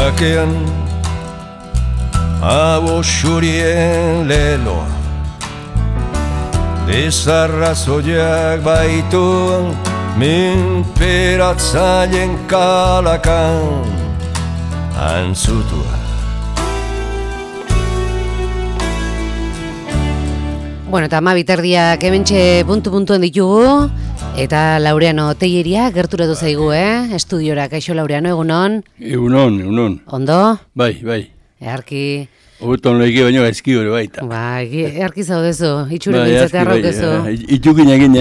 bakean abo xurien leloa desarrazoiak baitu menperatzailen kalakan antzutua. Bueno, eta biterdiak hementxe puntu-puntuen ditugu, eta Laureano Teilleria gerturatu zaigu, estudiora. Kaixo Laureano, egunon? Egunon. Ondo? Bai. Earki... Obeton lehiki baino gaizki hori baita. Bai, earki zaudezu, itxure bintzatea raukezu. Itukin egin,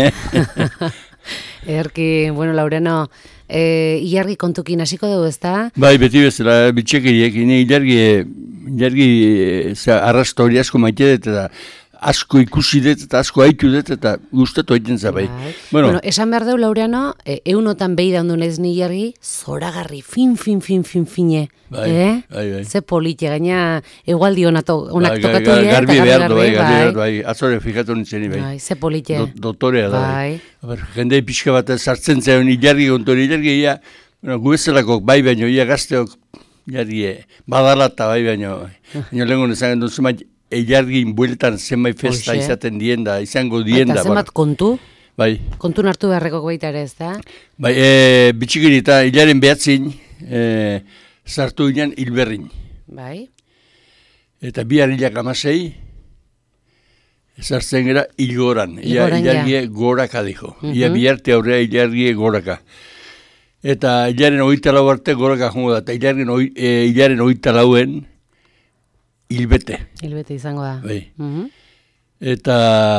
Earki, bueno, Laureano, ilargi kontukin hasiko dugu, ezta? Bai, beti bezala, bitxekiriek, ilargi arrasto hori asko maite dut, eta asko ikusi dut, eta asko haitu dut, eta gustatu haiten zabai. Bueno, esan behar dugu, Laureano, eunotan behi daundu nez ni ilargi, zoragarri, fine. Bai. Ze polite, gaina egualdi onak tokatu dira. Garbi behar bai. Azore fijatu nintzen, bai. Ze polite. Dotorea da, bai. Jendei pixka bat sartzen zaion ilargi kontori, ilargi guezelako bai baino, gazteok ilargi badalata bai baino. Lehenko nezagen duzu mait, ilargin bueltan zenbait festa izaten dien da, izango dien da. Eta zenbat kontu? Bai. Kontun hartu beharreko baita ere, ez da? Bai, bitxikiri eta hilaren behatzin, sartu ginen hilberrin. Bai. Eta bihar hilak amasei, sartzen gara hilgoran. Ilargie goraka dijo. Ia biharte aurrea ilargie goraka. Eta hilaren 24 arte goraka jongo da. Eta hilaren 24en hilbete. Hilbete izango da. Bai. Eta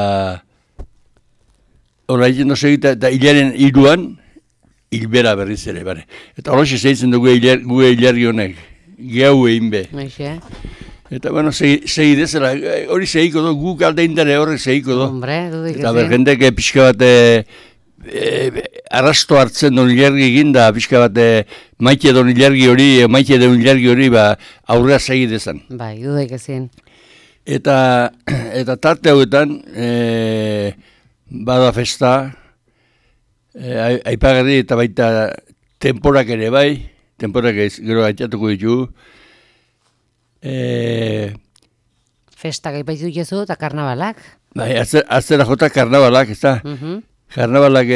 hori egiten segita, eta hilaren 3an hilbera berriz ere, bare. Eta hori segitzen dugu gue hilargi honek, gehu egin be. Eta, bueno, segi dezela, hori segiko du, guk aldeindare horrek segiko du. Hombre, dudik ezin. Eta bergendek pixka bat arrasto hartzen don hilargi egin da, pixka bat maite don hilargi hori, aurrea segi dezan. Bai, dudik ezin. Eta tarte hauetan, bada festa, aipagarri eta baita temporak ere bai, temporak gero gaitatuko ditugu. Festak aipaitu dituzu eta karnabalak. Bai, aztera jota karnabalak, ez da? Karnabalak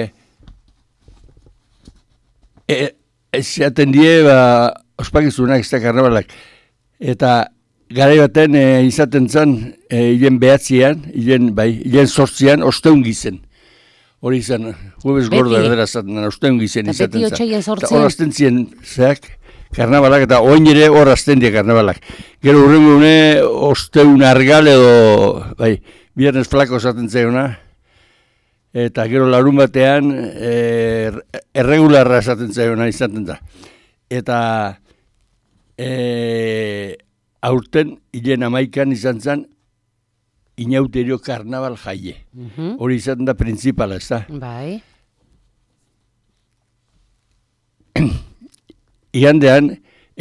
esaten die, ospakizunak ez da karnabalak. Eta garai baten izaten zen, hilen behatzean, hilen 8an, osteun gizen. Hori izan, jueves gordo erdera zaten, osteun gizen izaten zen. Eta beti 8an Eta hor azten ziren, zeak, karnabalak, eta oin ere hor azten dira karnabalak. Gero hurrengo osteun argal edo, bai, biernes flako zaten zaiona. Eta gero larun batean, erregularra zaten zaiona izaten da. Eta aurten, hilen 11an izan zen, inauterio karnabal jaie. Hori izaten da principala, ez da? Bai. Igandean,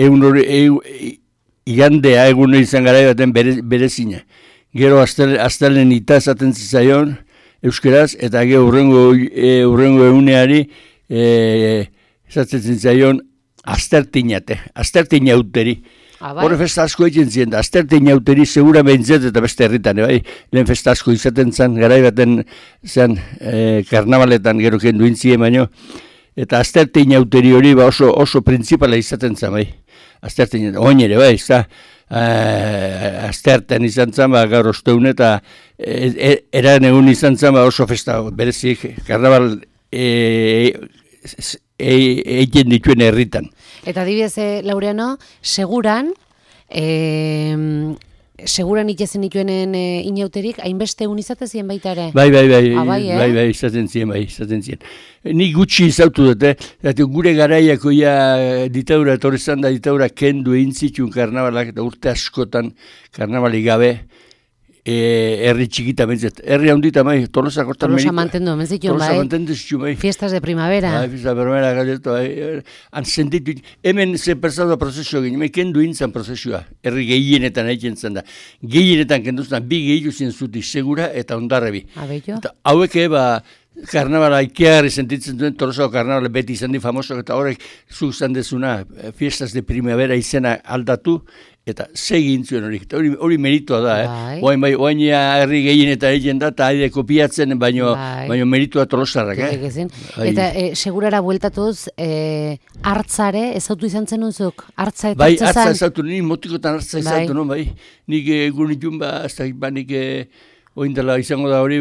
igandea egun izan gara baten berezina. Gero astelen ita esaten zizaion, euskeraz, eta gero urrengo eguneari esaten zizaion astertinauteri. Horre festa asko egin ziren da, astertein hauteri segura behintzet eta beste herritan, bai? Lehen festa asko izaten zen, garai baten zen karnabaletan gero kendu intzien baino, eta astertein hauteri hori oso principala izaten zen, bai? Astertein, oin ere, bai, asterten izan zen, gaur osteun eta eran egun izan zen, oso festa berezik, karnabal egin dituen herritan. Eta adibidez, Laureano, seguran itezen dituenen inauterik, hainbeste egun izatezien baita ere? Bai, izaten zien. Nik gutxi izautu dute, gure garaiako ditadura etorri zan da, ditadura kendu egin zituen karnabalak, eta urte askotan karnabalik gabe, herri txikita bentzet. Herri handita, bai, Tolosa kortan Tolosa mantendu, menzitu, bai. Fiestas de primavera. Bai, fiestas de primavera, galdetu, bai. Anzenditu, hemen ze persado prozesua ginen, kendu intzan prozesua. Herri gehienetan egiten zen da. Gehienetan kendu zen, bi gehiago zen zuti, segura eta ondarrebi. Abeio? Eta hauek karnabala ikiarri sentitzen duen, Tolosako karnabala beti izan di famoso, eta horrek zuk izan dezuna, fiestas de primavera izena aldatu, eta segin zuen hori meritua da, oain herri gehien eta egin da, eta haide kopiatzen, baino meritua Tolosarrak, Eta segurara bueltatuz, hartzare, ezautu izan zen unzuk? Hartza eta bai, hartza ezautu, nik motikotan hartza ezautu, no, bai. Nik egunitun, nik oindela izango da hori,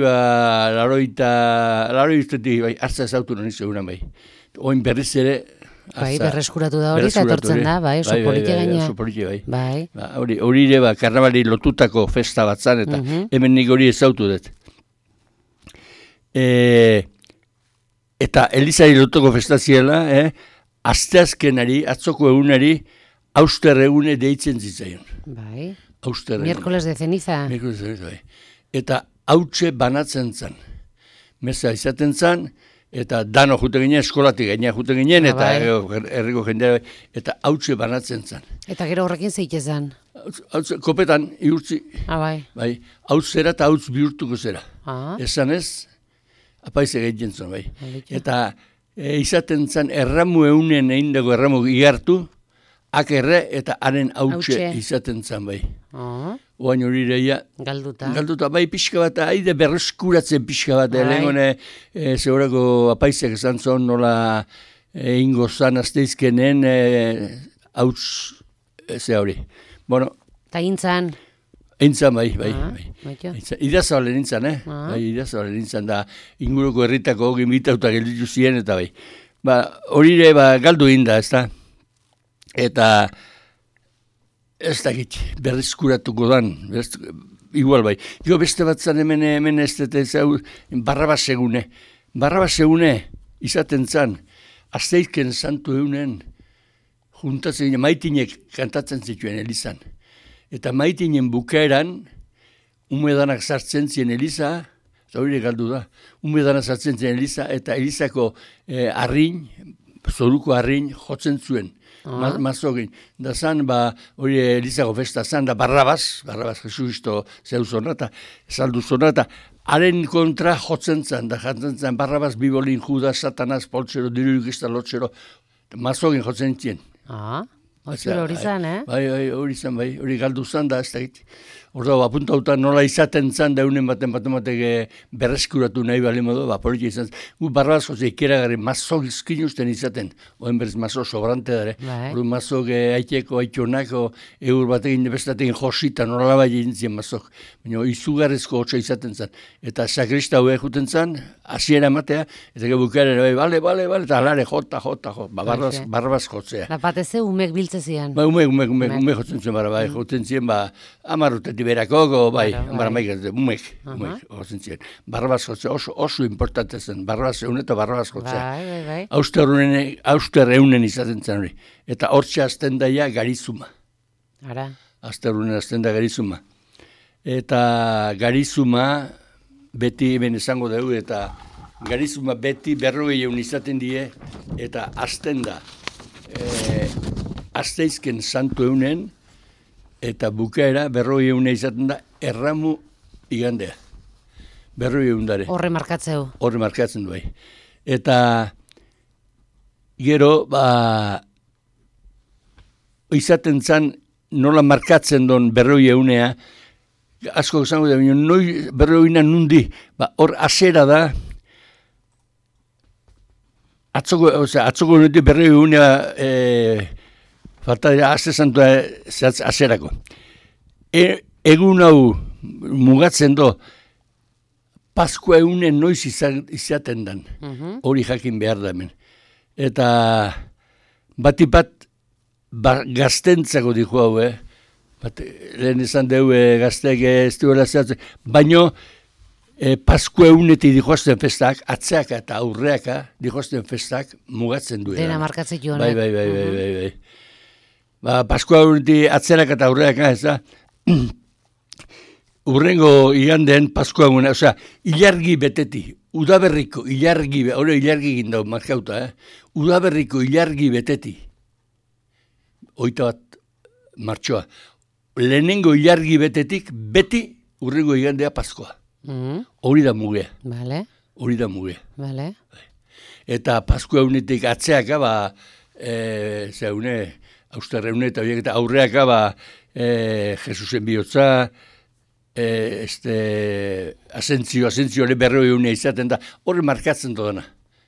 laroitetik, bai, hartza ezautu nuen seguran, bai. Oin berriz ere, bai, berreskuratu da hori, eta etortzen da, bai, oso poliki gaina. Oso poliki, bai. Hori ere, karnabali lotutako festa bat zan, eta hemen nik hori ezautu dut. Eta Elizari lotuko festa ziela, asteazkenari, atzoko egunari, auster egune deitzen zitzaion. Bai, miércoles de ceniza. Miércoles de ceniza, bai. Eta hautxe banatzen zan. Meza izaten zan, eta dano jute ginen, eskolatik gaina jute ginen, eta herriko jendea, eta hautxe banatzen zan. Eta gero horrekin zeite zan? Kopetan, ihurtzi. Bai. Hautz zera eta hautz bihurtuko zera. Esan ez, apaize gehien zan, bai. Eta izaten zan, erramu eunen egin dago erramu igartu, akerre eta haren hautxe izaten zan, bai. Oain hori reia. Galduta, bai pixka bat, haide berreskuratzen pixka bat, lehengone, segurako apaizek esan zon, nola ingo zan azteizkenen, hauts, ze hori. Bueno. Ta intzan? Intzan, bai. Idazabalen intzan, Bai, idazabalen intzan, da inguruko herritako hori mitauta gelditu ziren, eta bai. Hori ere, galdu inda, ez da. Eta ez dakit, berrizkuratuko dan, igual bai. Beste bat zan hemen ez dut, Barrabas egune. Barrabas egune izaten zan, Asteizken santu eunen, juntatzen ginen, maitinek kantatzen zituen Elizan. Eta maitinen bukaeran, umedanak sartzen zien Eliza, eta hori galdu da, umedanak sartzen zien Eliza, eta Elizako arrin, zoruko arrin, jotzen zuen. Mazogin. Da zan, hori Elizako festa zan, da Barrabas Jesuisto zeuzona, eta saldu zona, eta haren kontra jotzen zan, da jantzen zan, Barrabas, Bibolin, Judas, Satanaz, Poltsero, Dirurikista, Lotxero, mazogin jotzen zien. Hori zan, Bai, hori zan, bai, hori galdu zan da, ez da git. Orda, apuntauta nola izaten zan, da unen batek berreskuratu nahi bali modu, politia izan zan. Gu Barrabas jose ikeragarri mazog izkin usten izaten, oen berriz mazog sobrante dara. Hori mazog aiteko, aitonako, eur batekin bestatekin josita, nola bai egin zien mazog. Baina izugarrezko hotza izaten zan. Eta sakrista hau juten zan, hasiera ematea, eta gebukaren, bale, eta alare, jota. Barrabas jotzea. Lapateze umek biltze zian. Umek jotzen zuen, bai, jotzen zien, amarrutet Iberakoko, bai, umek, hozen ziren. Barrabas jotze oso importante zen, Barrabas egun eta Barrabas jotzea. Bai. Auster eunen izaten zen hori. Eta hortxe azten daia garizuma. Auster eunen azten da garizuma. Eta garizuma beti hemen esango dugu, eta garizuma beti 40 egun izaten die, eta azten da. Asteizken santu eunen, eta bukaera 40 egune izaten da erramu igandea. 40 egundare. Horre markatzeu. Horre markatzen du bai. Eta gero, izaten zan nola markatzen don 40 egunea, asko zango da, 40 eguna nundi, hor asera da, atzoko nundi 40 egunea, falta dira, azte santua azerako. Egun hau mugatzen do, Paskua egunen noiz izaten dan. Hori jakin behar da hemen. Eta batipat gaztentzako dijo hau, lehen izan dugu gazteak ez duela zehatzen. Baina Paskua egunetik dihoazten festak, atzeaka eta aurreaka dihoazten festak mugatzen duela. Dena markatzen joan. Bai. Paskua egunetik atzerak eta aurreaka, ez da, urrengo igandeen Paskua eguna, osea, ilargi beteti, udaberriko ilargi, hori ilargi gindau markauta, udaberriko ilargi beteti, 21 martxoa, lehenengo ilargi betetik, beti urrengo igandea Paskua. Hori da mugea. Vale. hori da muge. Vale. Eta Paskua unetik atzeaka, Austerreune eta aurreaka, Jesusen bihotza, asentzio hori 100 izaten da, horre markatzen dodana.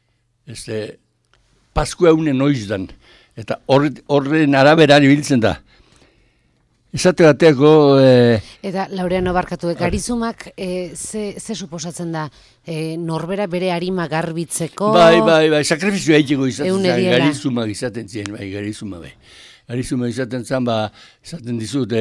Paskua une noiz dan, eta horren araberari biltzen da. Esate bateako... Eta, Laureano barkatu, garizumak ze suposatzen da? Norbera bere harima garbitzeko? Bai, sakrifizioa egiteko izaten zen, garizumak izaten ziren, garizuma. Garizuma izaten zen, izaten dizut,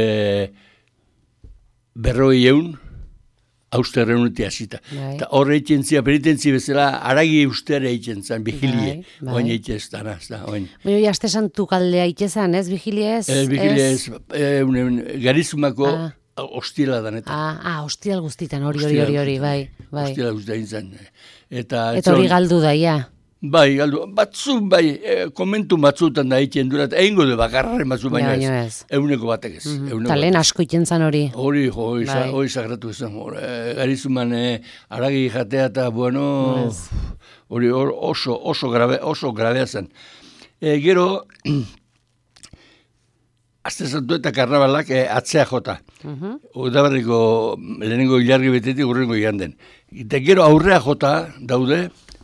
100 Austerreunetik hasita. Eta horre eitzen zia, penitentzi bezala, haragi ustere eitzen zen, vigilie. Oain eitzen ez dana, oain. Baina, aste santu kaldea eitzen, ez, vigilie ez? Vigilie ez, garizumako hostila danetan. Hostial guztitan, hori, bai. Hostila guztitan zen. Eta hori galdu da, ja. Bai, galdu, komentu batzutan da eitzen durat, egingo du bakarraren batzu, baina ez, euneko batek ez. Eta lehen asko iten zan hori. Hori sagratu izan, garizuman haragi jatea eta, hori oso grabea zen. Gero, azte zantu eta karnabalak atzea jota. Udaberriko lehenengo ilargi betetik urrengo iganden. Eta gero aurrea jota daude,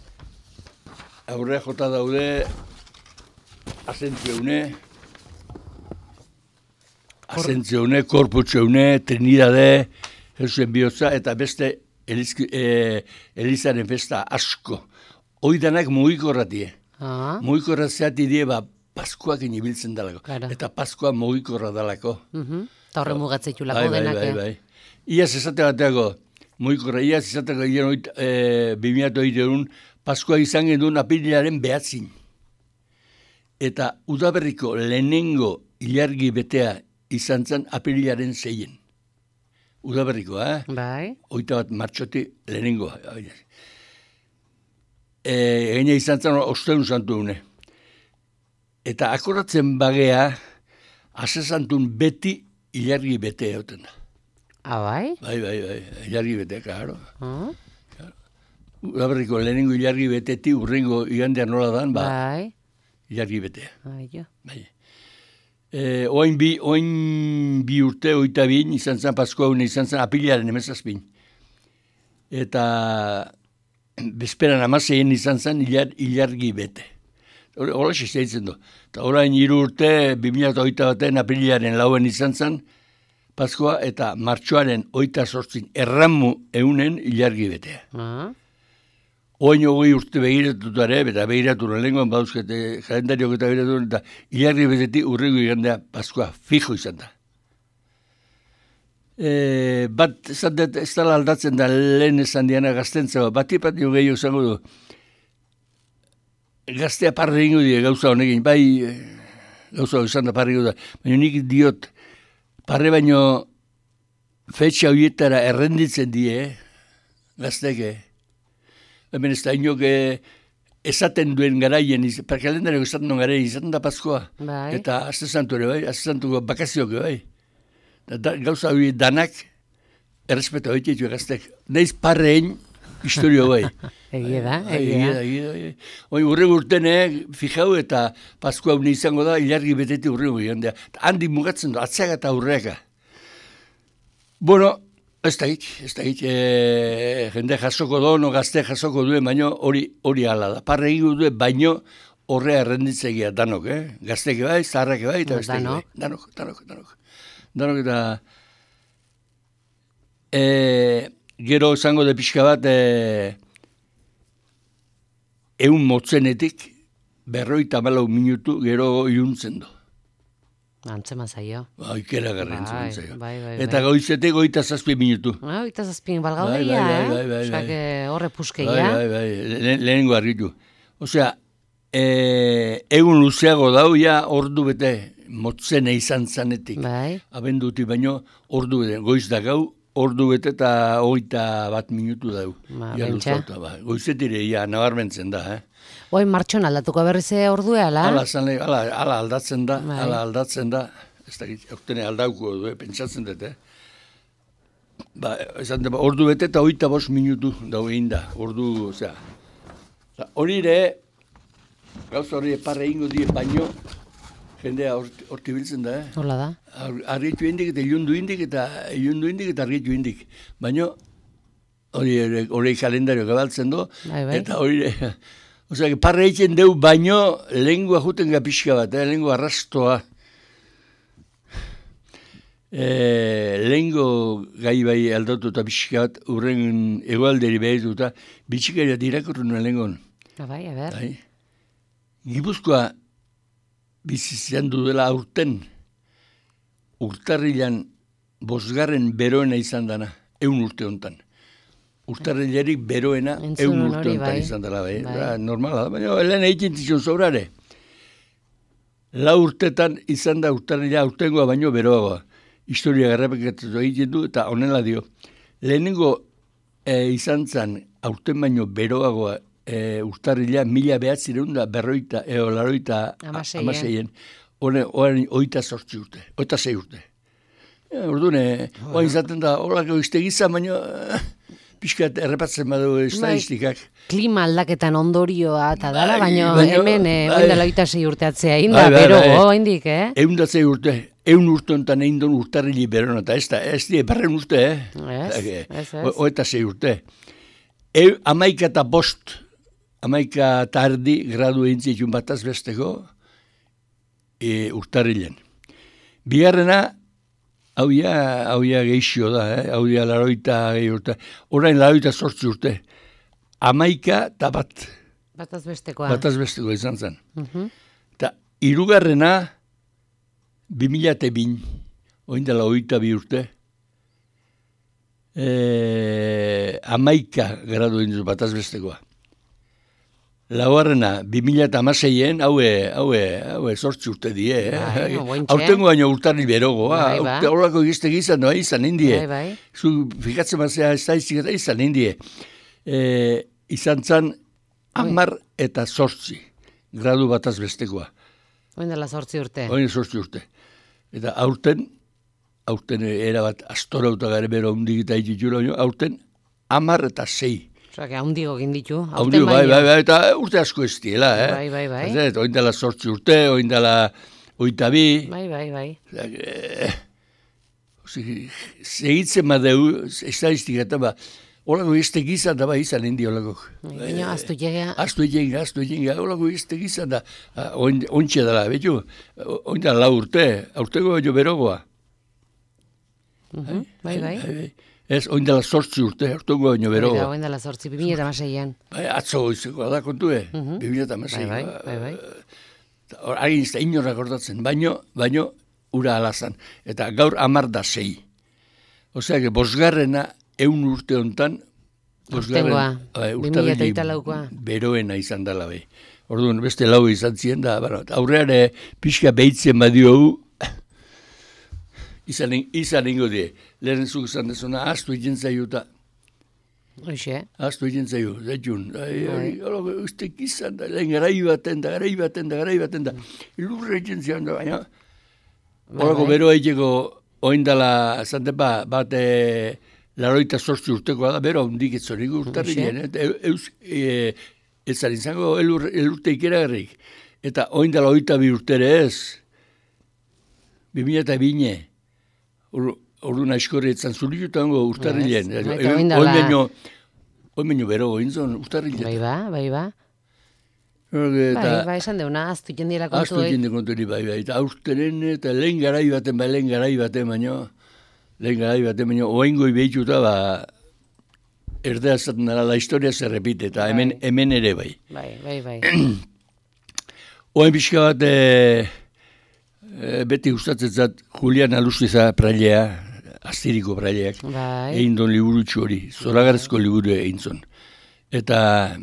Asentzione, Korputzeune, Trinidade, Jesusen bihotza, eta beste Elizaren festa asko. Oidanak mugikorratie. Mugikorra zeati die, Paskuak inibiltzen dalako. Eta Paskua mugikorra dalako. Eta horre mugatzeitu lako denak. Bai. Iaz esate bateako, mugikorra, iaz esateko 2008 Paskua izan gendun apirilaren 9. Eta udaberriko lehenengo ilargi betea izan zen apirilaren 6. Udaberriko, Bai. 21 martxoti lehenengo. Gaina izan zen osteun santu une. Eta akoratzen bagea, ase santun beti ilargi betea egoten da. Bai? Bai, ilargi betea, klaro. Udaberriko lehenengo ilargi beteti urrengo igandean nola dan, ilargi betea. Bai. Oain bi urte, 22 izan zen Paskua une izan zen apilaren 17. Eta bezperan 16 izan zen ilargi bete. Hola zeitzen du. Eta orain 3 urte, 2008 apilaren 4 izan zen Paskua eta martxoaren 28 erramu eunen ilargi betea. Oin 20 urte begiratutare, eta begiratu lenguan bauzkete kalendariok eta begiratu, eta ilargi betetik urrengo igandea Paskua fijo izan da. Bat ez dala aldatzen da lehen esan diana gaztentza, bat ipatio gehiago zango du. Gaztea parre ingo die gauza honekin, bai gauza izan da parre ingo da, baina nik diot parre baino fetxa horietara errenditzen die, gazteke. Hemen ez da inok esaten duen garaien, kalendario esaten duen garaien, izaten da Paskoa. Eta azte santu ere bai, azte santuko bakazioke bai. Gauza hori danak errespeto hori ditu gaztek. Neiz parrein historio bai. Egia da. Urrego urten, fijau eta Paskua hori izango da, ilargi beteti urrego igandea. Handi mugatzen du, atzeak eta urreaka. Bueno, ez da hit, jende jasoko dono, gazte jasoko duen, baino hori ala da. Parre egigu duen, baino horrea errenditzegia danok, Gazteke bai, zaharrake bai, eta besteke bai. Danok eta... Gero zango de pixka bat, 100 motzenetik 54 minutu gero iluntzen du. Antzema zaio. Ikera garri antzema zaio. Bai. Eta goizetek 27 minutu. 27 balgaudia, Osak horre puskeia. Bai. Lehenengo argitu. Osea, egun luzeago dau, ja ordu bete motzene izan zanetik. Bai. Abenduti baino ordu bete. Goiz da gau, ordu bete eta 21 minutu dau. Bentsa. Goizetire, nabarmentzen da, Oin martxon aldatuko berriz ordua, ala? Ala aldatzen da, ez da, aurtene aldauko du, pentsatzen dut, esan da, ordu bete eta 25 minutu dago egin da, ordu, osea. Hori ere, gauza hori eparra egingo die, baino, jendea horti biltzen da, Hola da. Argitu indik eta ilundu indik eta argitu indik. Baino, hori kalendario gabaltzen do, eta hori ere, osea, parra egiten deu, baino, lengua juten pixka bat, lengua arrastoa. Lehengo gai bai aldatu eta pixka bat, urren egoalderi behitu eta bitxikaria dirakurru nuen lehengon. Bai, a ber. Gipuzkoa bizizian dudela aurten, urtarrilan 5. beroena izan dana, 100 urte hontan. Urtarrilarik beroena 100 urte hontan izan dela, bai. Normala da, baina lehen egiten tizun sobrare. 4 urtetan izan da urtarrila aurtengoa baino beroagoa. Historia garrapekatu egiten du, eta honela dio. Lehenengo izan zen aurten baino beroagoa urtarrila 1946 8 urte, 8 urte. Orduan, oain zaten da, holako iztegizan, baino pixkat errepatzen badu estadistikak. Klima aldaketan ondorioa eta dala, baino hemen oindela 26 urte atzea inda, berogo indik, 106 urte. 100 urte ontan egin duen urtarrili berona, eta ez die, 200 urte, Oeta 6 urte. 11 eta 5, 11 eta erdi gradu egin zituen bataz besteko urtarrilen. Bigarrena, hau ja geixio da, hau ja 80 urte. Orain 88 urte. 11 eta bat. Bataz bestekoa. Bataz bestekoa izan zen. Eta hirugarrena, 2002, oindela 22 urte, 11 gradu egin bataz bestekoa. Laugarrena, 2016, haue 8 urte die, Aurtengo baino urtarri berogoa, horako egizte gizan doa izan indie. Zu fikatzen bazea estadistiketa izan indie. Izan zan 10 eta 8 gradu bataz bestekoa. Oindela 8 urte. Oindela 8 urte. Eta aurten erabat astorauta gare bero hundik eta itxitxura, aurten 10 eta 6. Osa, haundigo ginditu. Haundigo, bai, eta urte asko ez diela, Bai. Oindela 8 urte, oindela 82. Bai. Segitzen badeu, estadistika eta ba, holako izte gizan da ba izan indi holako. Baina, aztu jega. Aztu jega, holako izte gizan da, ontxe dela, betu, oindela 4 urte, aurtego baino berogoa. Bai. Ez, oindela 8 urte, aurtengo baino berogoa. Oindela 8, 2016an. Atzo goizeko da kontue, 2016. Bai. Hagin izta inorrak ordatzen, baino ura alazan. Eta gaur 10 da 6. Osea, 5. 100 urte hontan, Urtengoa, 2008koa. Beroena izan dela bai. Orduan, beste lau izan ziren da, aurreare pixka behitzen badiogu, izan ingo die. Lehen zuk izan dezuna, astu egin zaiuta. Hoxe. Astu egin zaiu, zaitun. Uztek izan da, lehen garai baten da. Ilurre egin zian da, baina. Horako beroa egiteko oindala, zante bat 88 urtekoa da, bero hundik etzorik urtarrilen. Ez zarin zango elurte ikeragarrik. Eta oindala 22 urtere ez, 2002, orduan aizkorri etzan zulitutango urtarrilen. Oin baino bero goinzon urtarrilen. Bai. Bai, esan deuna, aztu jendira kontu. Aztu jendira kontu bai. Eta aurteren eta lehen garai baten baino, oaingoi behituta, erdea zaten dara, la historia se repite, eta hemen ere bai. Bai. Oain pixka bat, beti gustatzen zat, Julian Alustiza prailea, Astiriko praileak, egin don liburutxu hori, zoragarrezko liburu egin zon. Eta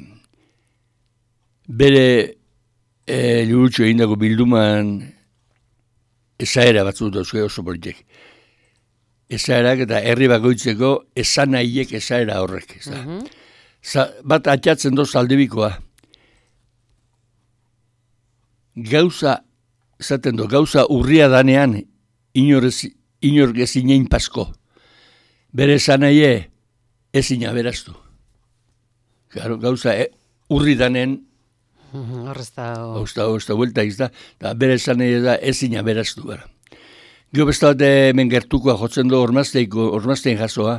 bere liburutxu egin dago bilduman esaera batzut dauzke oso politek. Esaerak eta herri bakoitzeko esan nahiek esaera horrek. Bat atxatzen doz aldebikoa. Gauza urria danean inork ez inein pasko. bere zanaie ezin aberaztu. Gauza urri danen, Hausta vuelta izda, eta bere zanaie da ezin aberaztu gara. Gero besta bat hemen gertukoa jotzen du ormaztein jasoa,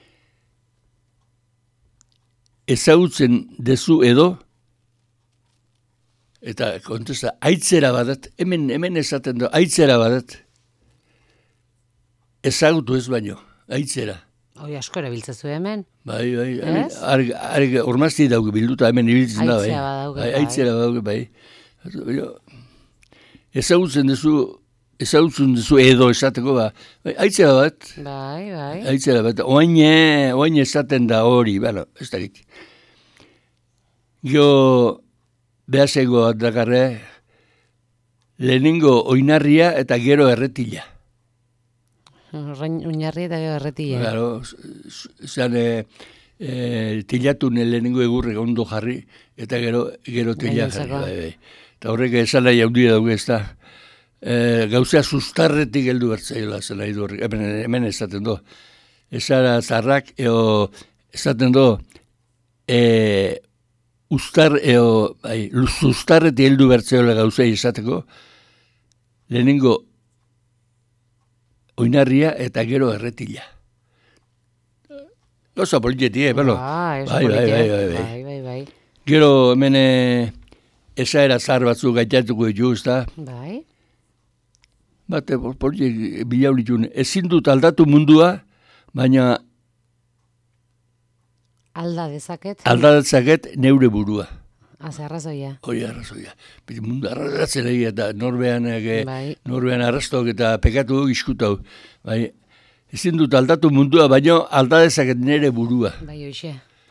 ezagutzen dezu edo, eta kontesta, aitzera badat, hemen esaten du, aitzera badat, ezagutu ez baino, aitzera. Hoi asko erabiltzezu hemen. Bai, ormazti dauke bilduta hemen ibiltzen da, bai. Aitzera badauke, bai. Ezagutzen duzu edo esateko, aitzera bat. Bai. Aitzera bat, oain esaten da hori, bueno, ez dakit. Gio, behazego bat dakarre, lehenengo oinarria eta gero erretila. Oinarri eta gero erretila. Claro, zean tilatun lehenengo egurrek ondo jarri, eta gero tila jarri. Bai. Eta horrek esan nahi handia dauge ez da. Gauzea sustarretik heldu bertzaiola zen nahi du horrek. Hemen esaten do. Ezara zarrak, esaten do, sustarretik heldu bertzaiola gauzea esateko, lehenengo oinarria eta gero erretila. Gauza politetik, belo? Bai. Gero hemen esaera zar batzuk gaitatuko ditu, ez da? Bai. Bate politik bilaulitun. Ezin dut aldatu mundua, baina alda dezaket neure burua. Arrazoia. Hori arrazoia. Mundu arrazatzen egin eta norbean arrastok eta pekatu duk iskutau. Bai, ezin dut aldatu mundua, baina aldadezaket nire burua. Bai, hoxe.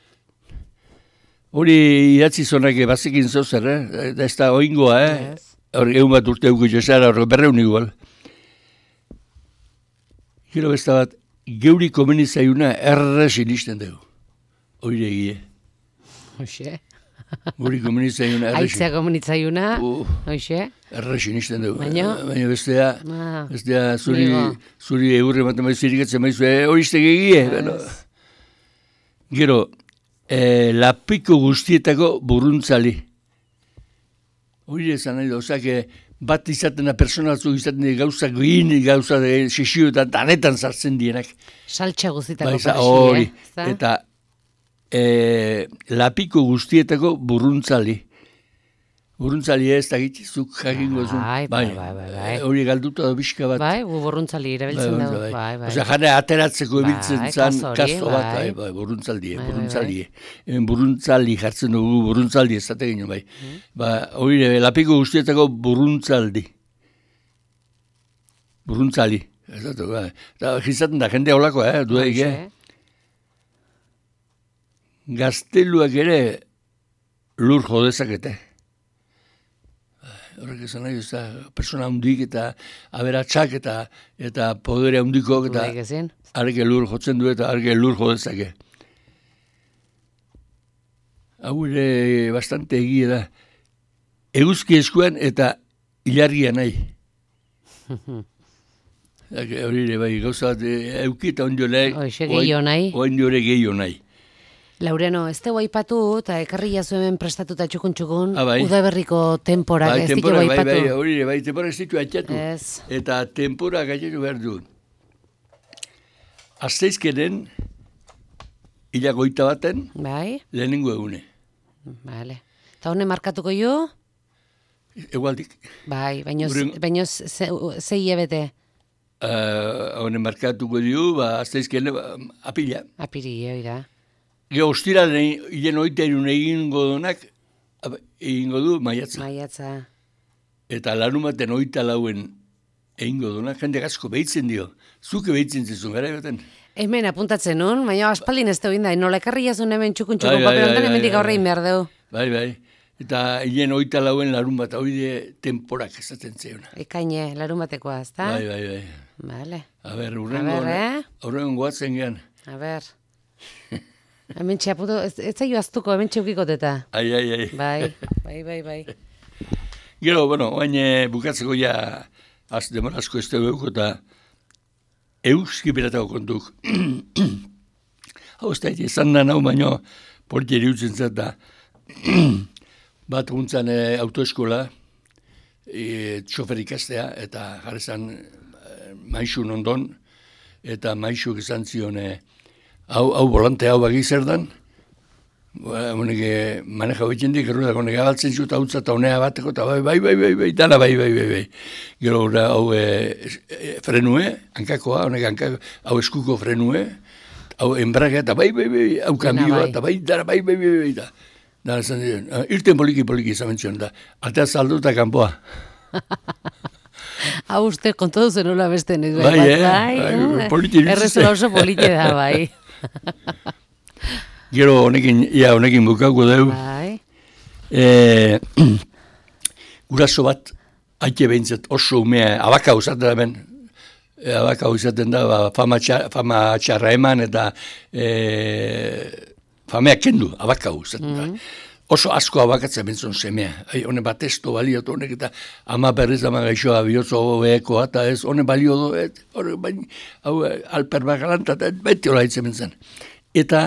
Hori idatzi zonak bazekin zozer, eta ez da oingoa, Hori egun bat urte eukutxo zara, hori berreun igual. Gero besta bat, geuri komenizaiuna erresin izten dugu. Hori egie. Hoxe. Guri komunitzaiuna erresin. Aitzea komunitzaiuna, hoxe. Erresin izten dugu. Baina bestea zuri eurre maten zirikatzen maizu, hori izte gegie. Gero, lapiko guztietako buruntzali. Hori ezan nahi da, ozak, bat izaten da personalzu izaten da gauzak gauza sesioetan, tanetan zartzen dienak. Saltxa guztietako hori, eta lapiko guztietako buruntzali. Buruntzali ez da gitzizuk jakingo zuen. Bai. Hori galduta da bizka bat. Bai, buruntzali irabiltzen dugu. Bai. Osa, jane ateratzeko ebiltzen zan kasto bat. Bai, buruntzali. Buruntzali jartzen dugu, buruntzaldi ez zate ginen, bai. Hori, lapiko guztietako buruntzaldi. Buruntzali. Eta gizaten da, jende holako, dudaik, Gazteluak ere lur jodezakete. Horrek esan nahi, persona hundik eta aberatsak eta podere hundikok eta arge lur jotzen du eta arge lur jodezake. Hau ere bastante egia da. Eguzki eskuan eta ilargia nahi. Hori ere bai, gauza bat eukita ondio nahi. Ondio ere gehiago nahi. Laureno, ez tegu aipatu, eta ekarri jazu hemen prestatuta txukun, udaberriko temporak, ez ditu aipatu. Bai, temporak ez ditu atxatu. Eta temporak atxatu behar du. Azteizkenen, ilagoita baten, lehenengo egune. Bale. Eta honen markatuko jo? Egualdik. Bai, baino zei ebete? Honen markatuko dio, azteizkenen, apila. Apiri, oida. Gero, ostira, hilen oiteirun egingo dunak, egingo du maiatza. Eta lanumaten oita lauen egingo dunak, jende asko behitzen dio. Zuke behitzen zizun, gara egoten? Hemen apuntatzen nun, baina aspaldin ez tegoin da, nola ekarri jazun hemen txukun paperontan hemendik aurrein behar dugu. Bai. Eta hilen oita lauen larun bat, hori temporak esaten zeuna. Ekaine, larun batekoa, ez da? Bai. Bale. A ber, urrengo guatzen gehan. A ber. Hemen txaputo, ez zailo aztuko, hemen txukikoteta. Ai. Bai. Gero, bueno, oain bukatzeko ja demorazko ez dugu eta euski beratako kontuk. Hau ez da, izan da nahu baino, politiari utzen zat da, bat guntzan autoeskola, txofer ikastea, eta jarrezan maixun ondon, eta maixuk izan zion, hau volante hau bagi zer dan, honek maneja hoitzen dik, errudak honek abaltzen zut, hau zata honea bateko, eta bai, dana bai. Gero hau frenue, hankakoa, honek hankako, hau eskuko frenue, hau enbraga, eta bai, hau kambioa, eta dara bai, da. Dara esan ziren, irten poliki izan bentzion, da, atea saldu eta kanpoa. Hau uste, kontu duzen hola beste niz, bai, politi errezola oso politi da, bai. Gero honekin bukauko dugu. Bai. Guraso bat, haike behintzat oso umea, abaka usaten da ben, fama txarra eman eta famea kendu, abaka usaten da. Oso asko abakatzen bentzon semea. Hone bat esto balio, honek eta ama berriz ama gaixoa bihotzo behekoa, eta ez, hone balio do, hau alper bagalanta, eta beti hola hitzen bentzen. Eta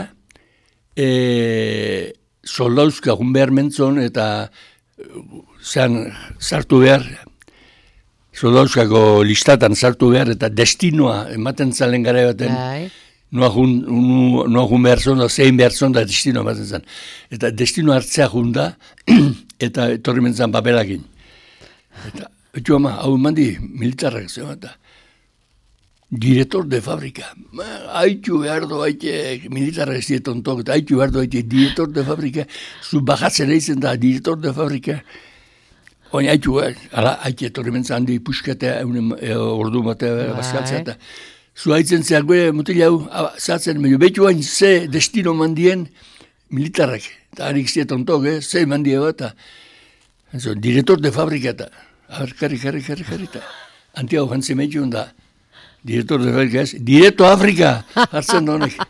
soldauzka gun behar mentzon, eta zean sartu behar, soldauzkako listatan sartu behar, eta destinoa ematen zalen gara baten, noa jun behar zon, da zein behar zon, da destinoa ematen zen. Eta destinoa hartzea jun da, eta etorri mentzan papelakin. Eta, ama, hau mandi militarrak zen, eta director de fábrica. Haitu behar do, militarrak ez dieton tok, eta haitu behar do, director de fábrica, zu bajatzen eizen da, director de fábrica. Oin haitu behar, etorri mentzan handi puskatea, ordu matea bazkaltzea, eta zu haitzen zeak bere, mutila hau, zatzen, behitu hain ze destino mandien militarrak, eta harik zieton tok, ze mandie bat, eta director de fábrica, eta jarri, eta antia hau jantzen mehiun da, director de fábrica ez, directo Afrika, hartzen da honek.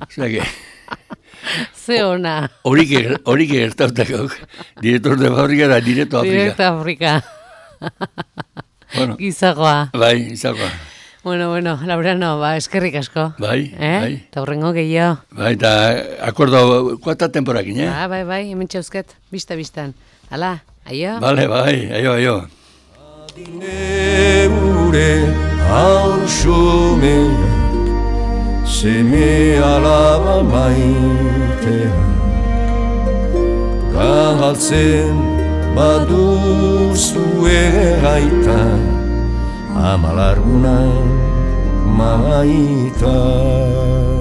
Ze ona. Horik egertautak hau, director de fábrica da, directo Afrika. Directo Afrika. Gizagoa. Bai, gizagoa. Bueno, Laureano, eskerrik asko. Bai. Eta horrengo gehiago. Bai, eta akordo, kuata temporakin, Bai, hemen txauzket, bistan. Hala, aio? Bale, aio. Adine ure hausumeak, seme alaba maiteak, galtzen baduzue gaitan, amalarguna maita.